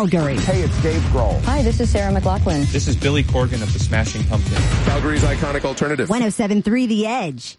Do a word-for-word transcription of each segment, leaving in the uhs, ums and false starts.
Calgary. Hey, it's Dave Grohl. Hi, this is Sarah McLachlan. This is Billy Corgan of the Smashing Pumpkins. Calgary's iconic alternative. one oh seven point three The Edge.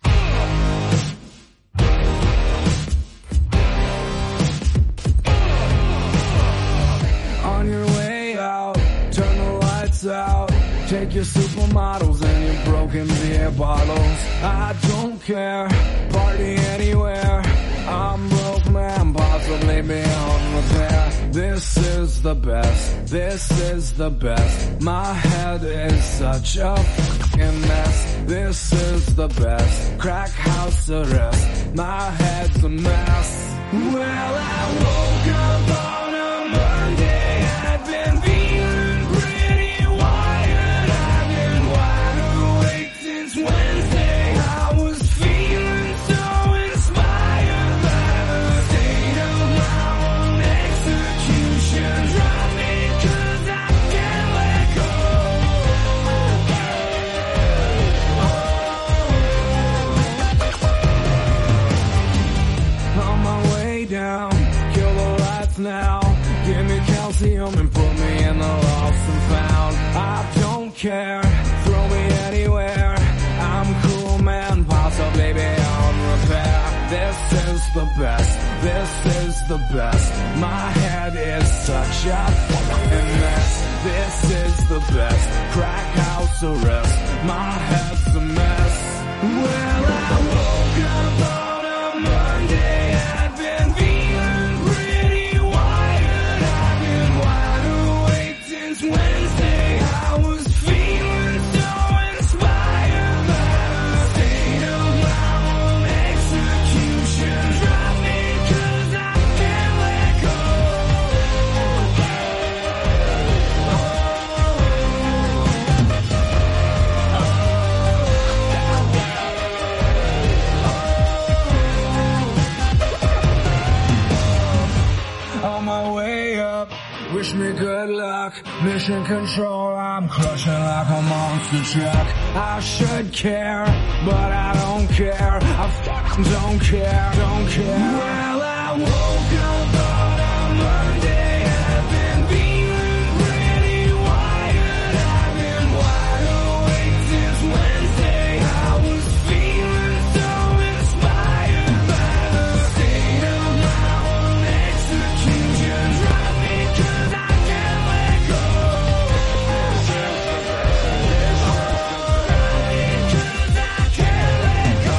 On your way out, turn the lights out. Take your supermodels and your broken beer bottles. I don't care, party anywhere. I'm broke, man, possibly beyond repair. This is the best, this is the best. My head is such a fucking mess. This is the best, crack house arrest. My head's a mess. Well, I woke up on a Monday. I've been feeling pretty wired. I've been wide awake since Wednesday. I was feeling so inspired by the state of my own execution. Drop me 'cause I can't let go. On my way down, kill the lights now. Give me calcium and put me in the lost and found. I don't care, throw me anywhere. I'm cool, man, possibly beyond repair. This is the best, this is the best. My head is such a fucking mess. This is the best, crack house arrest. My head's a mess. Well, I woke up on a Monday. I've been feeling pretty wired. I've been wide awake since Wednesday. I was feeling so inspired by the state of my own execution. Drop me 'cause I can't let go. On my way up, wish me good luck. Mission control, I'm crushing like a monster truck. I should care, but I don't care. I fucking don't care, don't care. Well, I woke up on a Monday. I've been feeling pretty wired. I've been wide awake since Wednesday. I was feeling so inspired by the state of my own execution. Drop me 'cause I can't let go. Drop me 'cause I can't let go.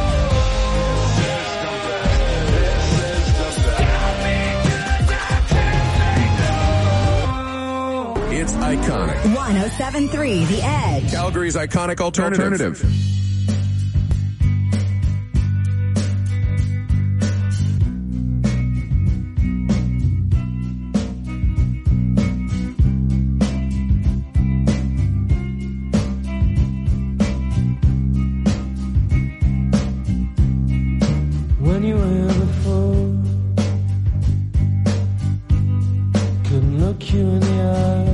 Stop me 'cause I can't let go. It's iconic. one oh seven point three The Edge. Calgary's iconic alternative. When you were here before, couldn't look you in the eye.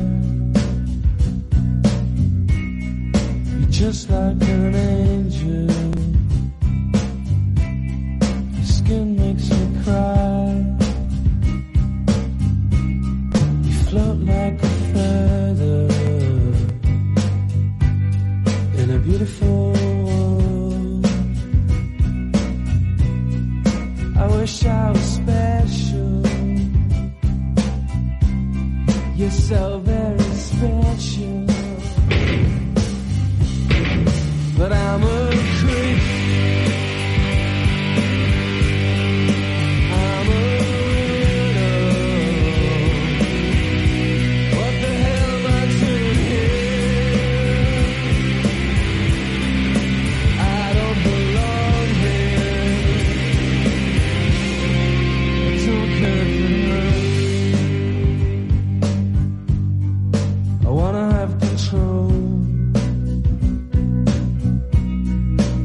You're just like an angel. Your skin makes me cry. You float like a feather in a beautiful world. I wish I was special. You're so very special. But I'm a creep. I'm a widow. What the hell am I doing here? I don't belong here. I don't care for love. I wanna have control.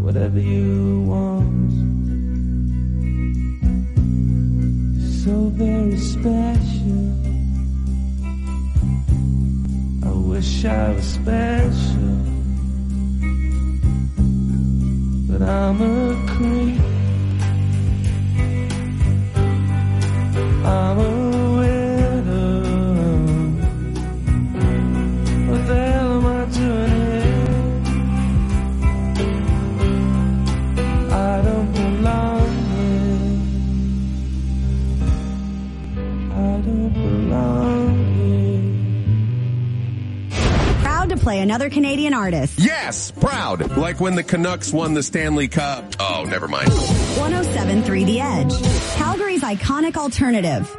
whatever you want. So very special. I wish I was special, but I'm a creep. I'm a widow. What the hell am I doing here? I don't belong here. I don't belong here. Proud to play another Canadian artist. Yes, proud. Like when the Canucks won the Stanley Cup. Oh, never mind. one oh seven point three The Edge. Calgary's iconic alternative.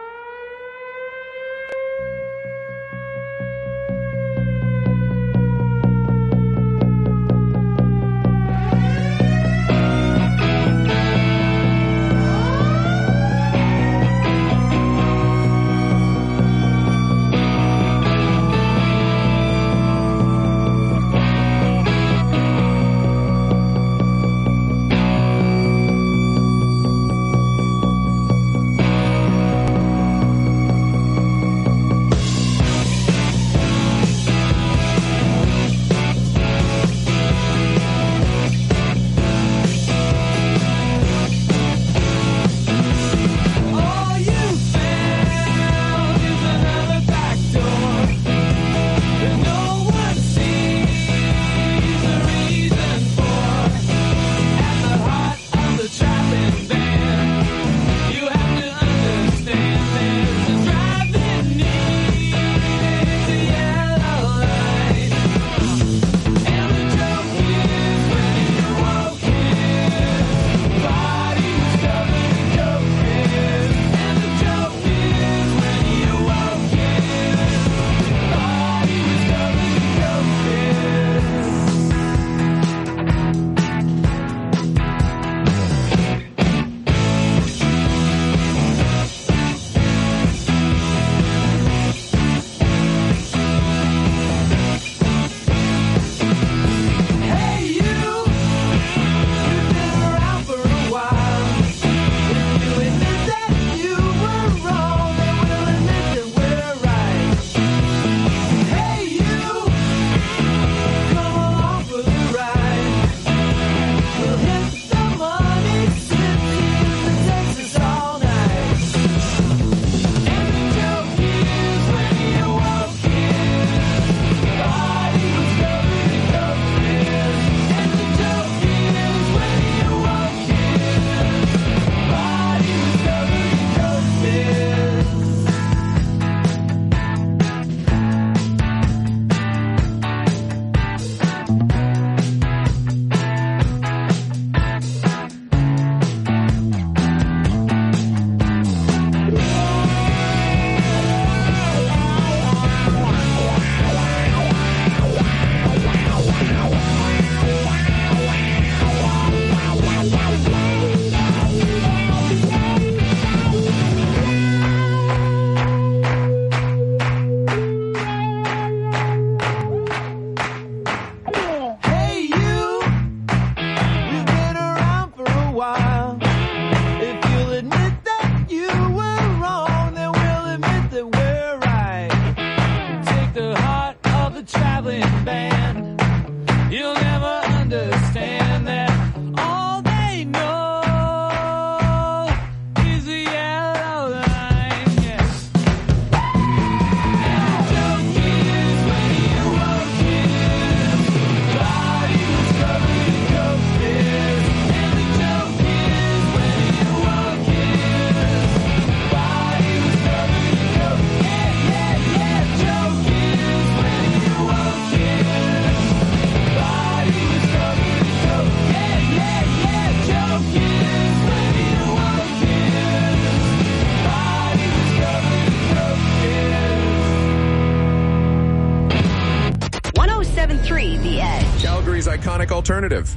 Calgary's iconic alternative.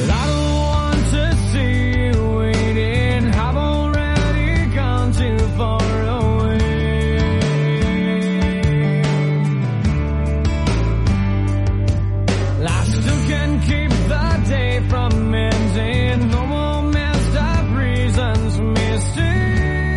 I don't want to see you waiting. I've already gone too far away. I still can keep the day from ending. No more messed up reasons for me to stay.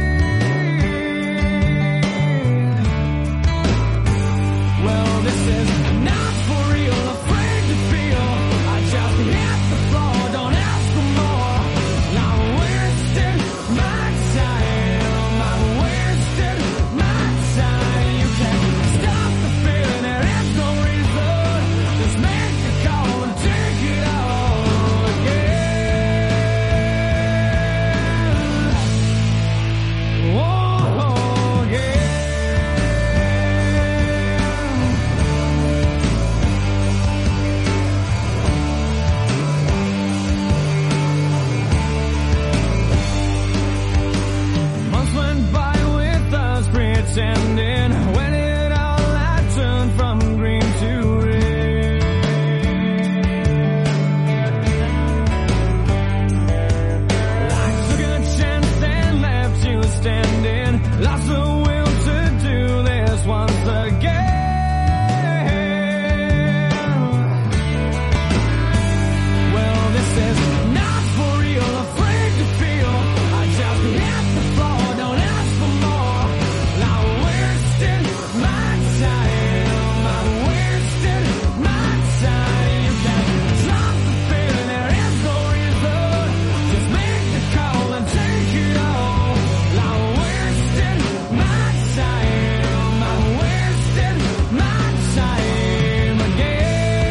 Well, this is not for real, afraid to feel. I just hit the floor, don't ask for more. I'm wasting my time, I'm wasting my time. You can't stop the feeling, there is no reason. Just make the call and take it all again. Oh, yeah. Months went by with us pretending. When it all I turned from green to red. I took a chance and left you standing. Lost the will to do this once again. Well, this is not for real, afraid to feel. I just hit the floor, don't ask for more. I'm wasting my time, I'm wasting my time. You can't stop the feeling, there is no reason. Just make the call and take it all. I'm wasting my time, I'm wasting my time again.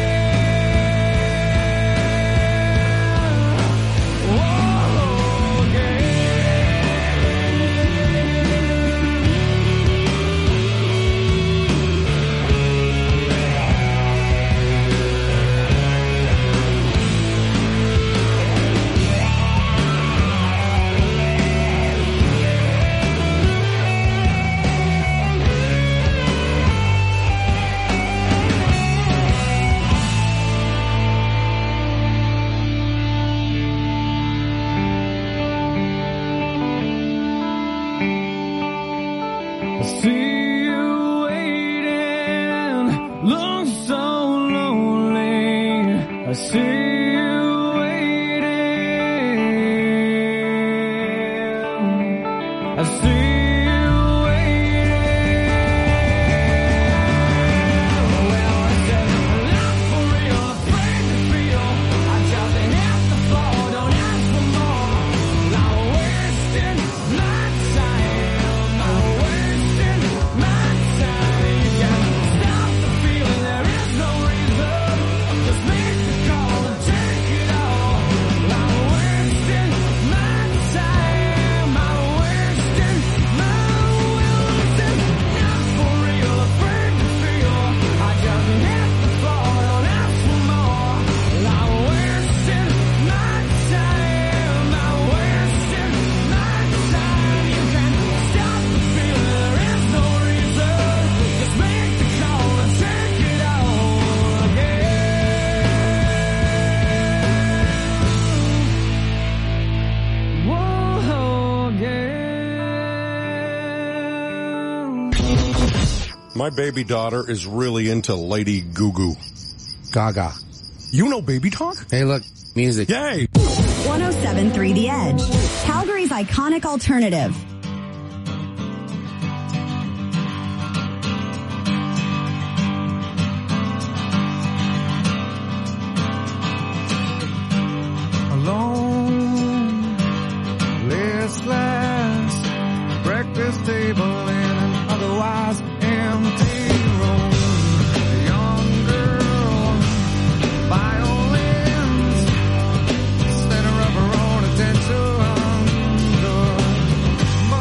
Whoa, again. I see you waiting, look so lonely. I see you waiting. I see you waiting. Well, I said, not for real, afraid to feel. I just hit the floor, don't ask for more. I'm wasting my time, I'm wasting my time. You can't stop the feeling, there is no reason. Just make the call and take it all. I'm wasting my time, I'm wasting my will. This is not for real, afraid to feel. I just hit the floor, don't ask for more. I'm wasting my time, I'm wasting my time. You can't stop the feeling, there is no reason. Just make the call and take it all again. Whoa, again. My baby daughter is really into Lady Goo Goo. Gaga. You know baby talk? Hey, look, music. Yay! one oh seven point three The Edge. Calgary's iconic alternative. Alone, listless, breakfast table in an otherwise empty room. A young girl, violins, center of her own attention.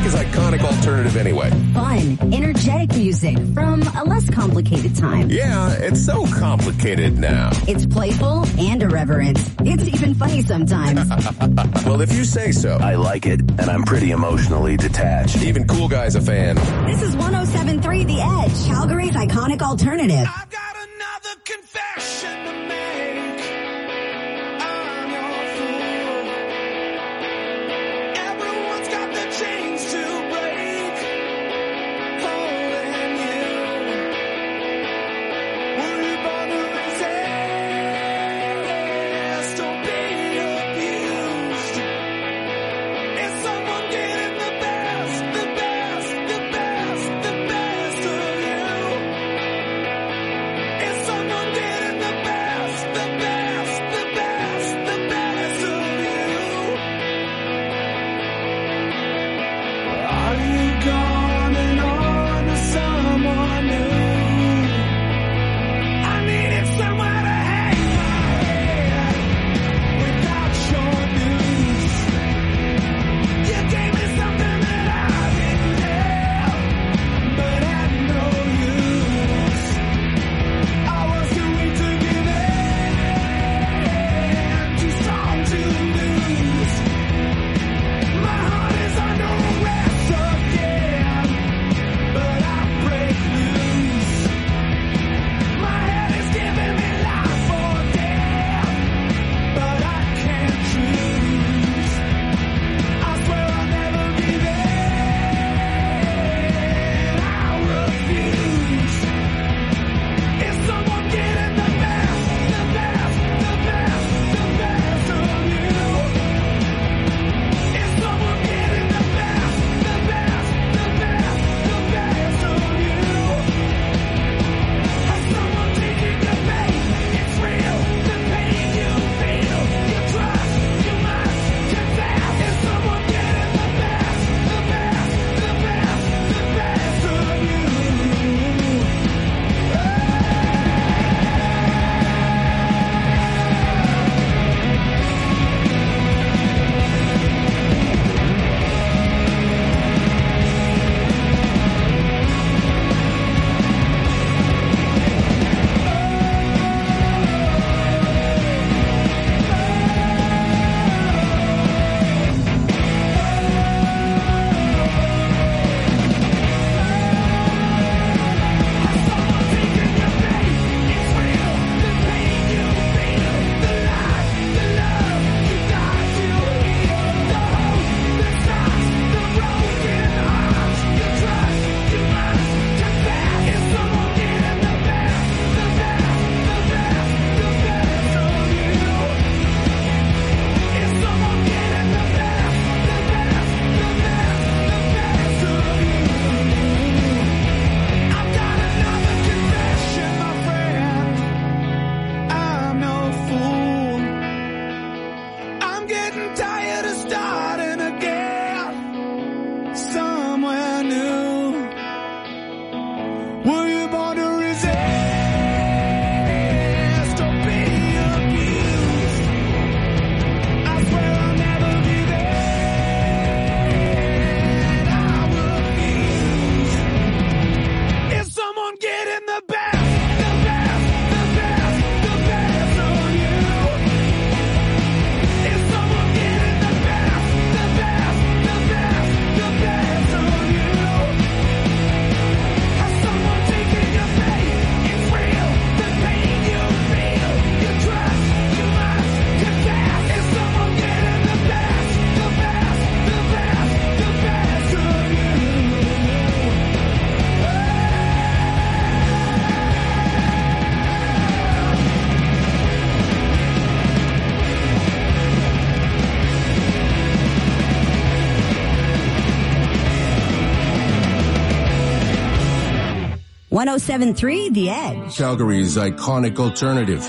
Calgary's iconic alternative anyway? Fun, energetic music from a less complicated time. Yeah, it's so complicated now. It's playful and irreverent. It's even funny sometimes. Well, if you say so. I like it, and I'm pretty emotionally detached. Even Cool Guy's a fan. This is one oh seven point three The Edge, Calgary's iconic alternative. I've got another confession to make. I'm your fool. Everyone's got the chains to break. Holding you. Were you born to resist? Don't be abused. Is someone getting the best, the best, the best, the best of you? Is someone getting the best, the best, the best, the best of you? Are you going on to someone new? I needed somewhere to hang my head without your news. You gave me something that I didn't have, but had no use. I was too weak to give in, too strong to lose. My heart is under arrest again, but I break loose. My head is giving me life or death, but I can't choose. I swear I'll never be there. I refuse. Is someone getting the best, the best, the best, the best of you? Is someone getting the best, the best, the best, the best of you? Has someone taken your pain? It's real, the pain you feel. You trust, you must confess. Is someone getting the best, the best, the best, the best of you? I've got another confession, my friend. I'm no fool. I'm getting tired of starting again somewhere new. Were you born to resist? Don't be abused. I swear I'll never be there. I refuse. Is someone getting the best, the best, the best, the best of you? Is someone getting the best, the best, the best, the best of you? Has someone taken your pain? It's real, the pain you feel. You trust, you must confess. Is someone getting the best, the best, the best, the best of you? one oh seven point three The Edge. Calgary's iconic alternative.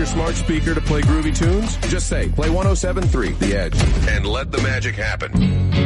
your smart speaker to play groovy tunes? Just say, play one oh seven point three The Edge, and let the magic happen.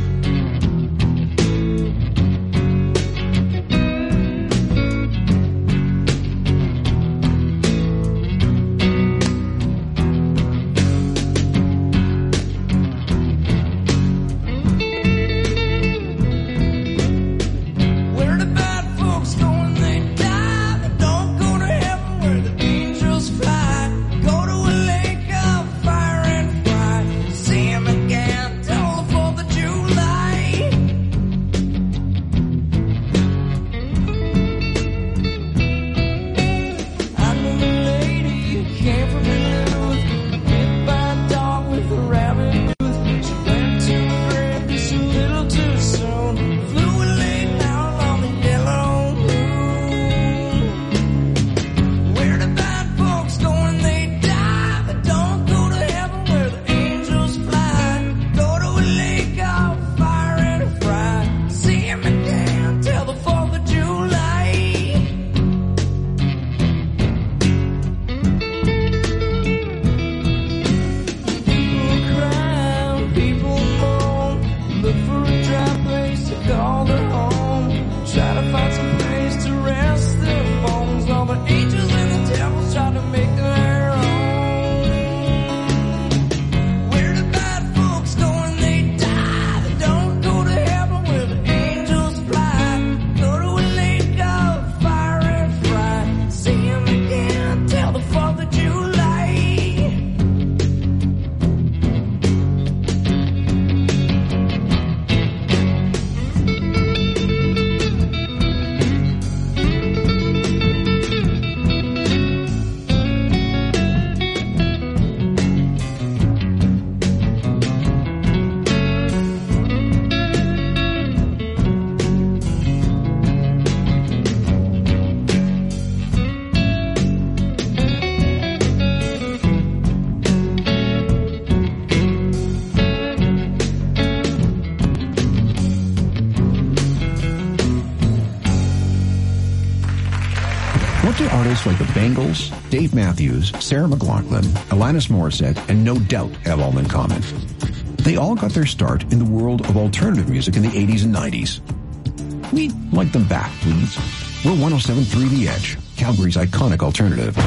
Like the Bangles, Dave Matthews, Sarah McLachlan, Alanis Morissette, and No Doubt have all in common. They all got their start in the world of alternative music in the eighties and nineties. We'd like them back, please. We're one oh seven point three The Edge, Calgary's iconic alternative.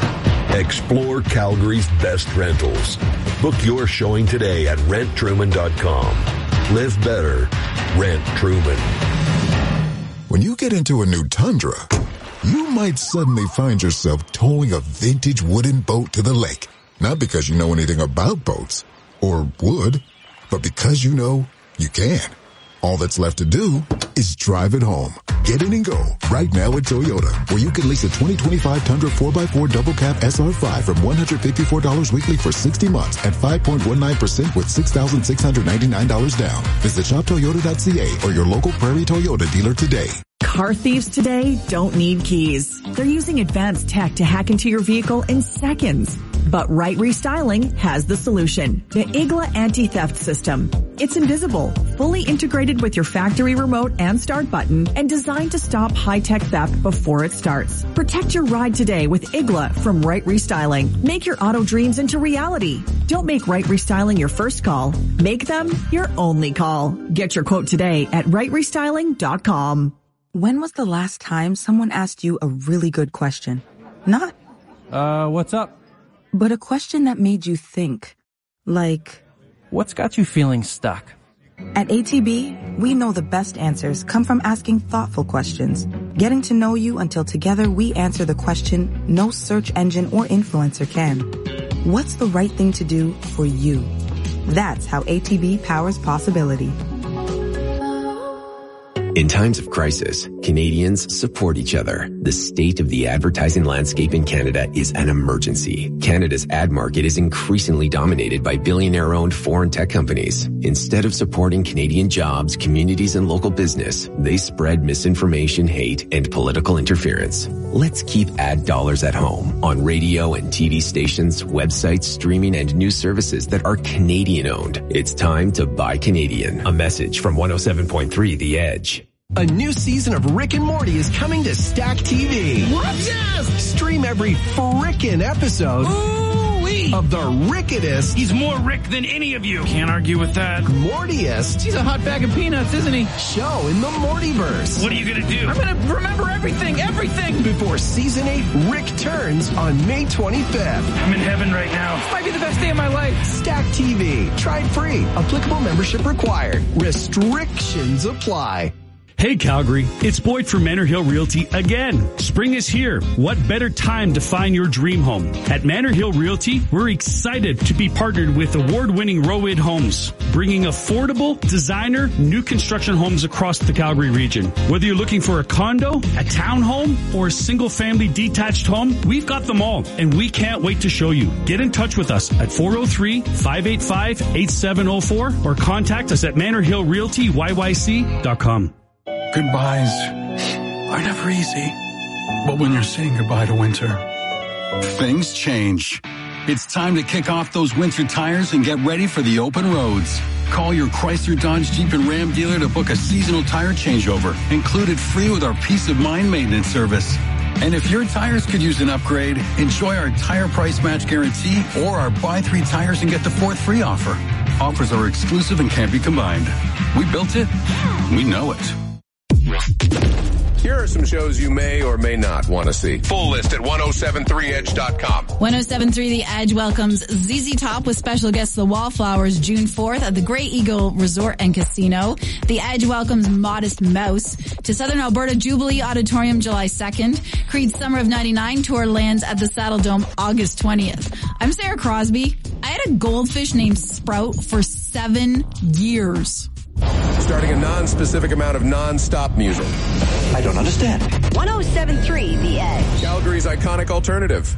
Explore Calgary's best rentals. Book your showing today at rent truman dot com. Live better. Rent Truman. When you get into a new Tundra, you might suddenly find yourself towing a vintage wooden boat to the lake. Not because you know anything about boats, or would, but because you know you can. All that's left to do is drive it home. Get in and go right now at Toyota, where you can lease a twenty twenty-five Tundra four by four Double Cab S R five from one hundred fifty-four dollars weekly for sixty months at five point one nine percent with six thousand six hundred ninety-nine dollars down. Visit shop toyota dot c a or your local Prairie Toyota dealer today. Car thieves today don't need keys. They're using advanced tech to hack into your vehicle in seconds. But Right Restyling has the solution. The I G L A anti-theft system. It's invisible, fully integrated with your factory remote and start button, and designed to stop high-tech theft before it starts. Protect your ride today with I G L A from Right Restyling. Make your auto dreams into reality. Don't make Right Restyling your first call. Make them your only call. Get your quote today at right restyling dot com. When was the last time someone asked you a really good question? Not, Uh, what's up? but a question that made you think. Like, What's got you feeling stuck? at A T B, we know the best answers come from asking thoughtful questions. Getting to know you until together we answer the question no search engine or influencer can. What's the right thing to do for you? That's how A T B powers possibility. In times of crisis, Canadians support each other. The state of the advertising landscape in Canada is an emergency. Canada's ad market is increasingly dominated by billionaire-owned foreign tech companies. Instead of supporting Canadian jobs, communities, and local business, they spread misinformation, hate, and political interference. Let's keep ad dollars at home on radio and T V stations, websites, streaming, and news services that are Canadian-owned. It's time to buy Canadian. A message from one oh seven point three The Edge. A new season of Rick and Morty is coming to Stack T V. What? Yeah! twist. Stream every frickin' episode Ooh-wee. of the Ricketest. He's more Rick than any of you. Can't argue with that. Mortiest. He's a hot bag of peanuts, isn't he? Show in the Mortyverse. What are you going to do? I'm going to remember everything, everything. Before season eight, Rick turns on May twenty-fifth. I'm in heaven right now. This might be the best day of my life. Stack T V. Try it free. Applicable membership required. Restrictions apply. Hey Calgary, it's Boyd from Manor Hill Realty again. Spring is here. What better time to find your dream home? At Manor Hill Realty, we're excited to be partnered with award-winning Rowid Homes, bringing affordable, designer, new construction homes across the Calgary region. Whether you're looking for a condo, a townhome, or a single-family detached home, we've got them all, and we can't wait to show you. Get in touch with us at four oh three, five eight five, eight seven oh four or contact us at manor hill realty y y c dot com. Goodbyes are never easy, but when you're saying goodbye to winter, things change. It's time to kick off those winter tires and get ready for the open roads. Call your Chrysler, Dodge, Jeep, and Ram dealer to book a seasonal tire changeover, included free with our Peace of Mind maintenance service. And if your tires could use an upgrade, enjoy our tire price match guarantee or our buy three tires and get the fourth free offer. Offers are exclusive and can't be combined. We built it. We know it. Here are some shows you may or may not want to see. Full list at ten seventy-three edge dot com. ten seventy-three The Edge welcomes Z Z Top with special guest The Wallflowers June fourth at the Grey Eagle Resort and Casino. The Edge welcomes Modest Mouse to Southern Alberta Jubilee Auditorium July second. Creed's Summer of ninety-nine tour lands at the Saddle Dome August twentieth. I'm Sarah Crosby. I had a goldfish named Sprout for seven years. Starting a non-specific amount of non-stop music. I don't understand. ten seventy-three The Edge. Calgary's iconic alternative.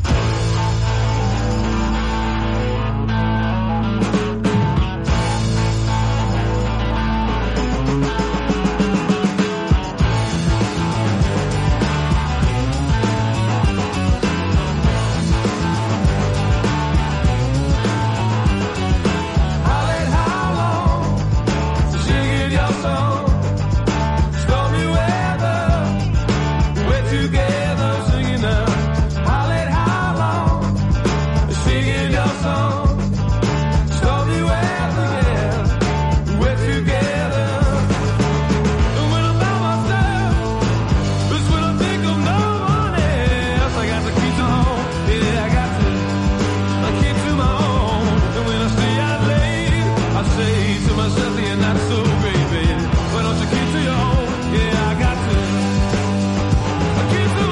Keep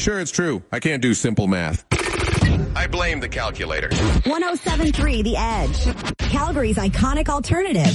sure it's true. I can't do simple math. I blame the calculator. one oh seven point three The Edge. Calgary's iconic alternative.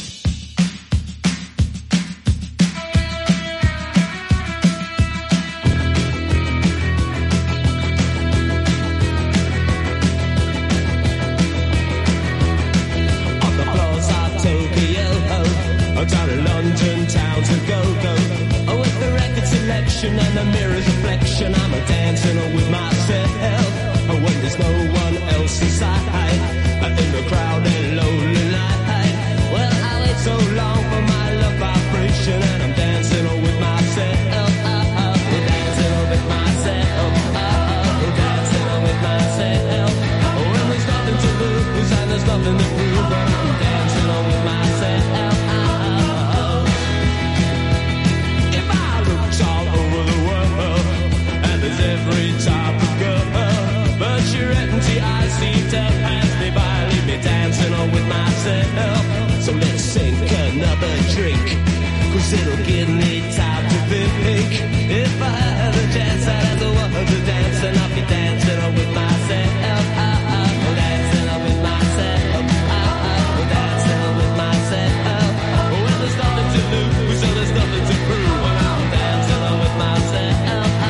On the floors of Tokyo, down in London town to go-go. Oh, with the record selection and the mirror's reflection, I'm a dancing with myself. Oh, when there's no one else inside, in the crowded lonely night. Well, I wait so long for my love vibration, and I'm dancing with myself. Oh, dancing with myself. Oh, dancing with myself. Oh, when there's nothing to lose and there's nothing to prove, but I'm dancing with myself. If I looked all over the world, and there's every type of girl, but your empty eyes seem to pass me by, leave me dancing on with myself. So let's sink another drink, cause it'll give me time to think. If I had a chance, I'd have the one to dance, and I'll be dancing on with myself. Dancing on with myself. Dancing on with myself. Well, there's nothing to lose, so there's nothing to prove, and I'm dancing on with myself.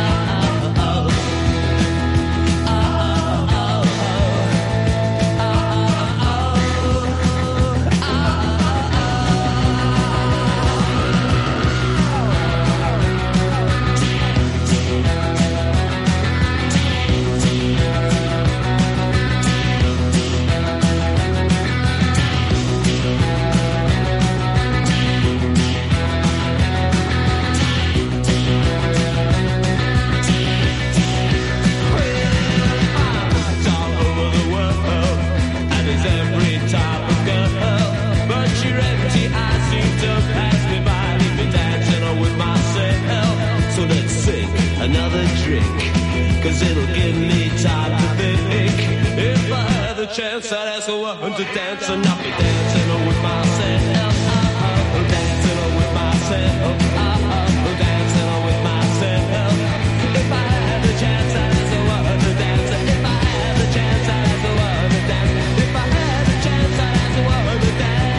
Cause it'll give me time to think. If I had the chance, I'd ask a woman to dance, and I'll be dancing with myself. Dancing with myself. Dancing with myself. If I had the chance, I'd ask a woman to dance. If I had the chance, I'd ask a woman to dance. If I had the chance, I'd ask a woman to dance.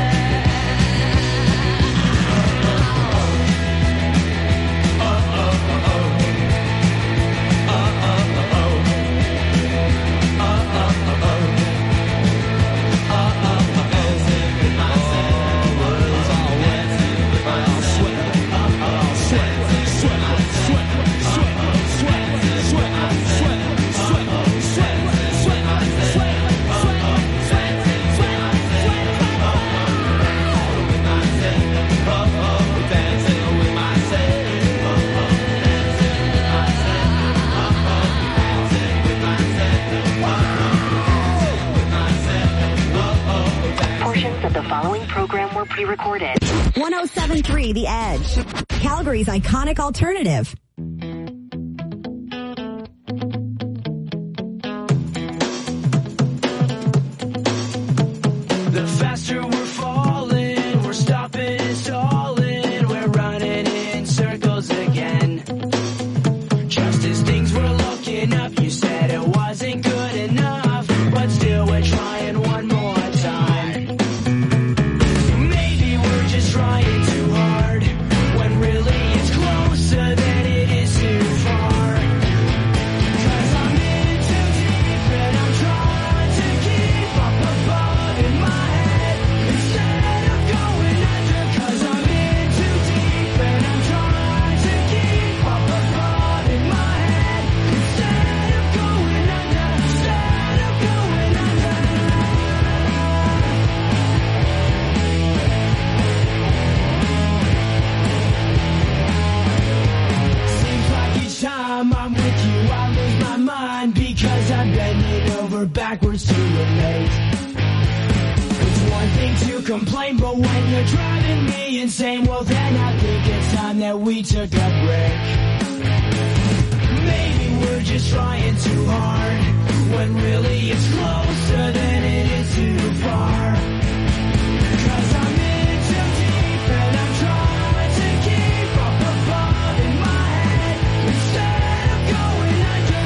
Pre-recorded. one oh seven point three The Edge. Calgary's iconic alternative. The faster we're falling, we're stopping and stalling, we're running in circles again. Just as things were looking up, you said it wasn't good enough, but still we're trying one more time. Trying too hard, when really it's closer than it is too far. Cause I'm in too deep and I'm trying to keep up above in my head instead of going under. Cause I'm in too deep and I'm trying to keep up above in my head instead of going under, instead of going under. Time I'm with you, I lose my mind because I'm bending over backwards to relate. It's one thing to complain, but when you're driving me insane, well then I think it's time that we took a break. Maybe we're just trying too hard, when really it's closer than it is too far. Cause I'm in too deep and I'm trying to keep up above in my head instead of going under.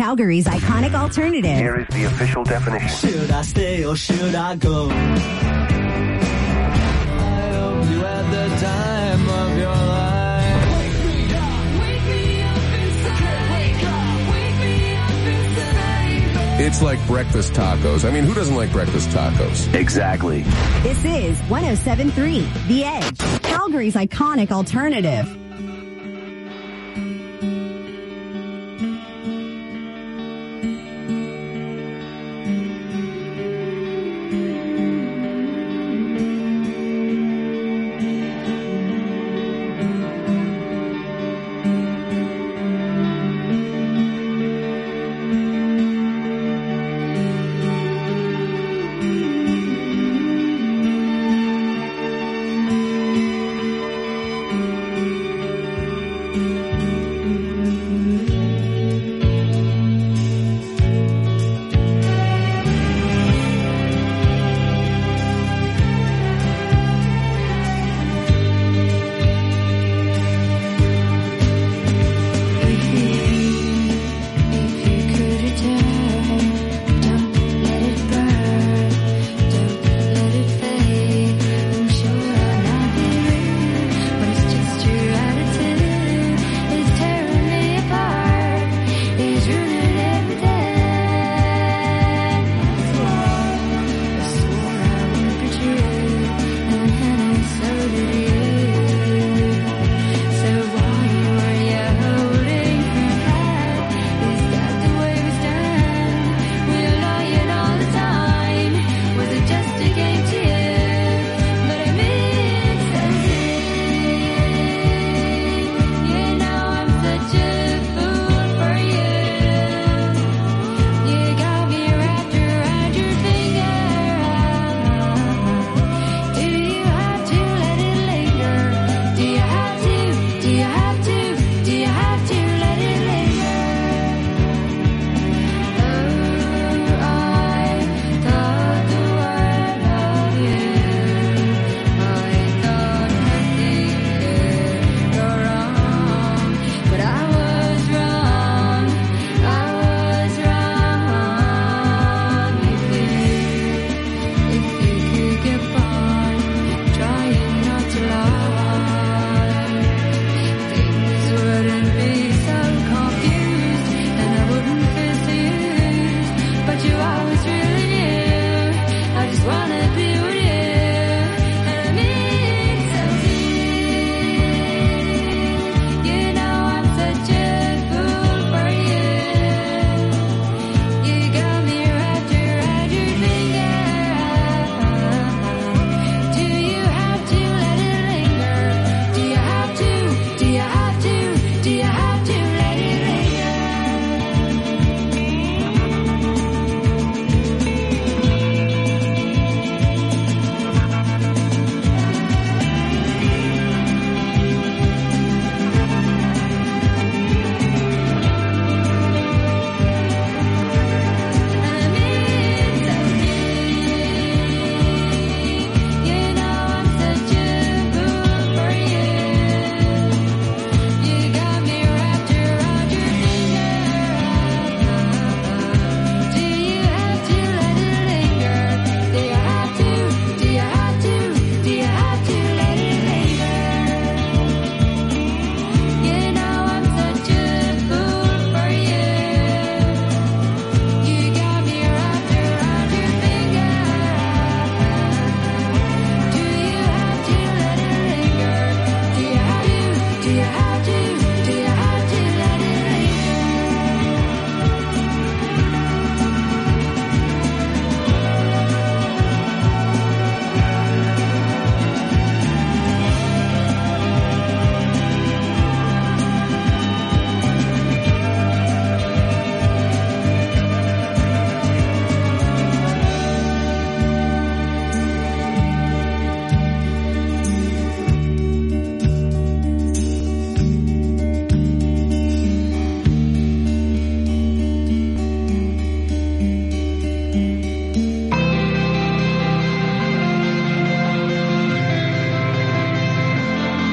Calgary's iconic alternative. Here is the official definition. Should I stay or should I go? I hope you had the time of your life. Wake me up, wake me up inside. Wake up, wake me up inside. It's like breakfast tacos. I mean, who doesn't like breakfast tacos? Exactly. This is one oh seven point three The Edge, Calgary's iconic alternative.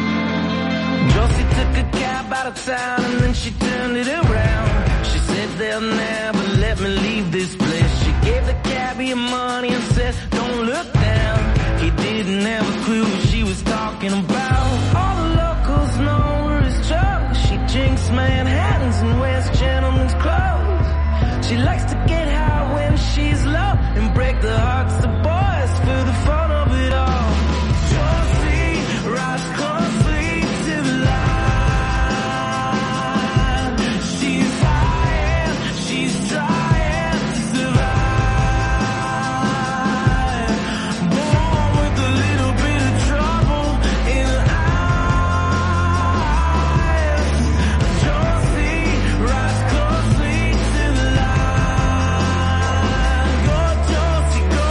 out of town and then she turned it around. She said there they'll never let me leave this place. She gave the cabbie money and said, don't look down. He didn't have a clue what she was talking about. All the locals know her as Joe. She drinks Manhattans and wears gentlemen's clothes. She likes to get high when she's low and break the hearts of boys for the fun of it all. Josie rides closely to the line. She's high and she's trying to survive. Born with a little bit of trouble in her eyes. Josie rides closely to the line. Go Josie, go.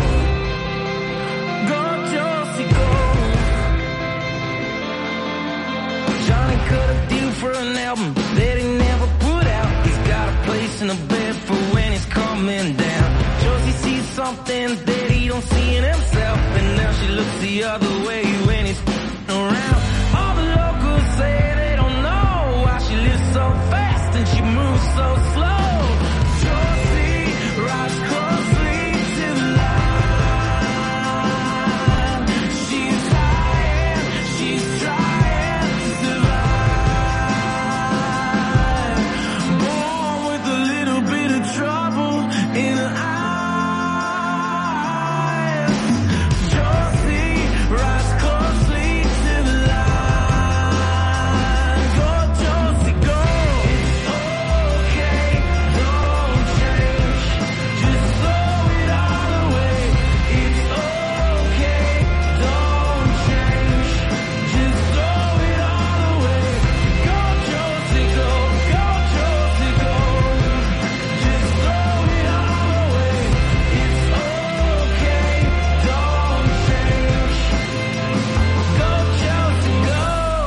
Go Josie, go. Johnny cut a deal for an album that he never put out. He's got a place in a bed for when he's coming down. Josie sees something that he don't see in himself, and now she looks the other way when he's around. All the locals say they don't know why she lives so fast and she moves so slow. Josie rides closely to the line. She's high and she's trying to survive. Born with a little bit of trouble in her eyes. Josie rides closely to the line. Go Josie, go. It's okay, don't change. Just throw it all away. It's okay, don't change. Just throw it all away. Go Josie, go. Go Josie, go. Just throw it all away. It's okay, don't change. Go Josie, go.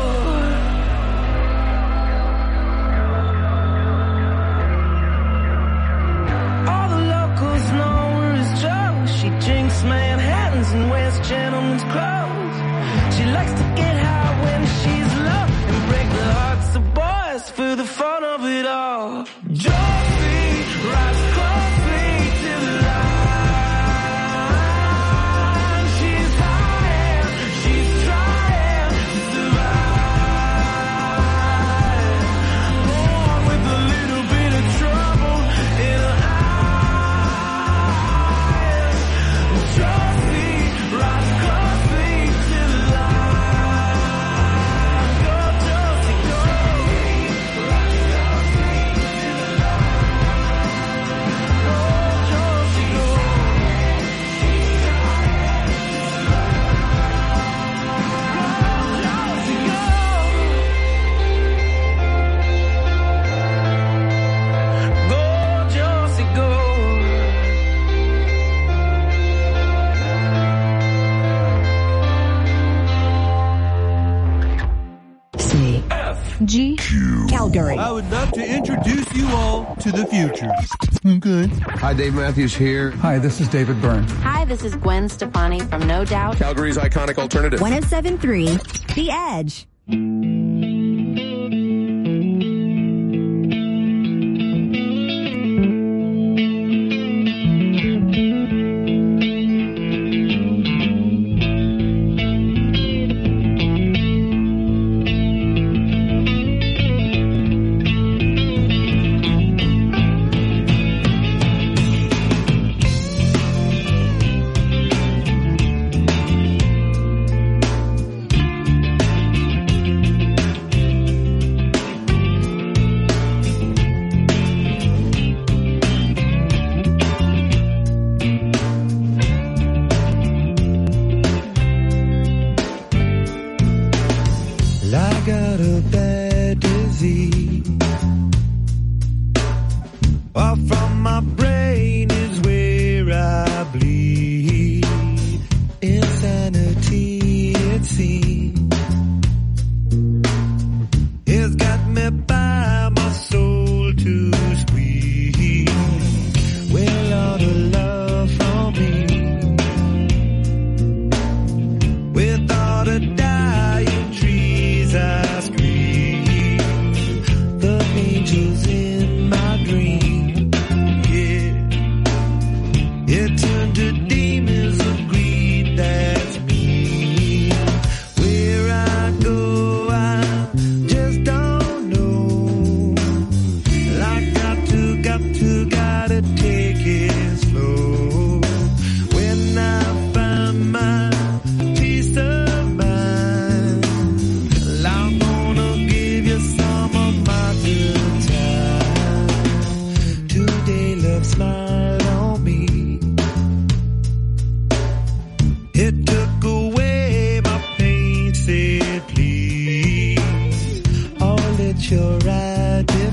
All the locals know her as Joe. She drinks Manhattans and wears gentlemen's clothes. She likes to get high when she's low and break the hearts of boys for the fun of it all. Josie rides closely to the line. She's high and she's trying to survive. Born with a little bit of trouble in her eyes. Josie rides closely to the line. Go Josie, go. Rides closely to the line. Go Josie, go. Go Josie, go. C. G. Calgary. I would love to introduce you all to the future. Good. Hi, Dave Matthews here. Hi, this is David Byrne. Hi, this is Gwen Stefani from No Doubt. Calgary's iconic alternative. one oh seven point three The Edge.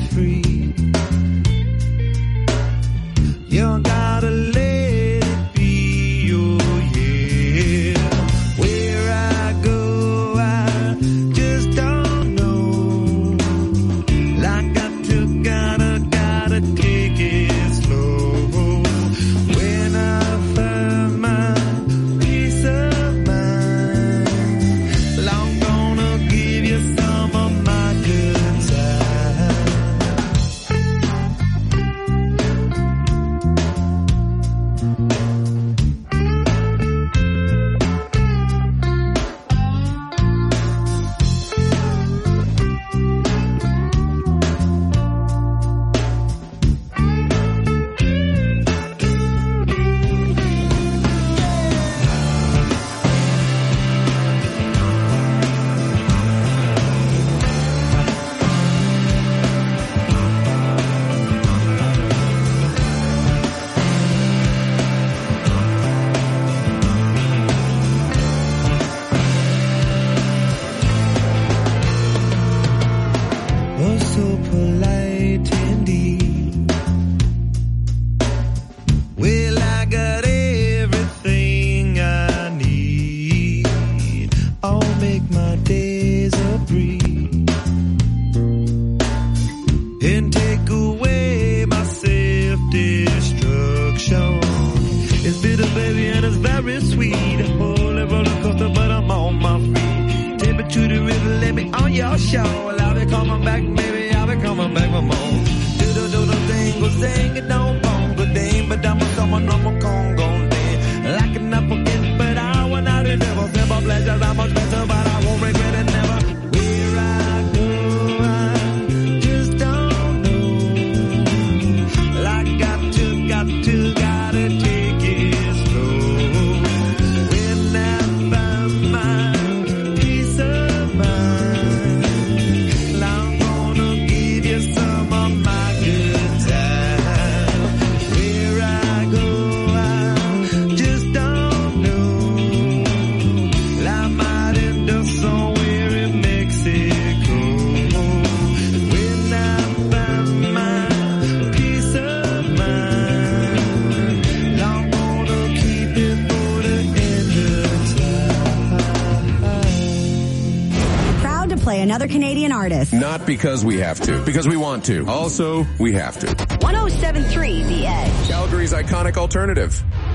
free. You gotta let it be, oh yeah. Where I go, I just don't know. Like I took, gotta, gotta take it slow. When I find my peace of mind, I'm gonna give you some of my good time. Oh, so polite indeed. Well, I got everything I need. I'll make my days a breeze and take away my self-destruction. It's bitter, baby, and it's very sweet. Holy roller coaster, but I'm on my feet. Take me to the river, let me on your show. Well, I'll be coming back, baby, I'll be coming back for more. Do do do do ding, go sing it, don't bongo ding, but I'm a someone I'm a Congo ding. Like an applicant, but I want out of never. Simple pleasures are much better, but I won't regret it never. Where I go, I just don't know. Like got to, got to, gotta take it slow. When I find my peace of mind, I'm gonna give you some of my good time. Where I go, I just don't know. I might end up somewhere in Mexico. When I find my peace of mind, I'm gonna keep it for the end of time. Proud to play another Canadian artist. Not because we have to, because we want to. Also, we have to. one oh seven point three The Edge. Calgary's iconic alternative.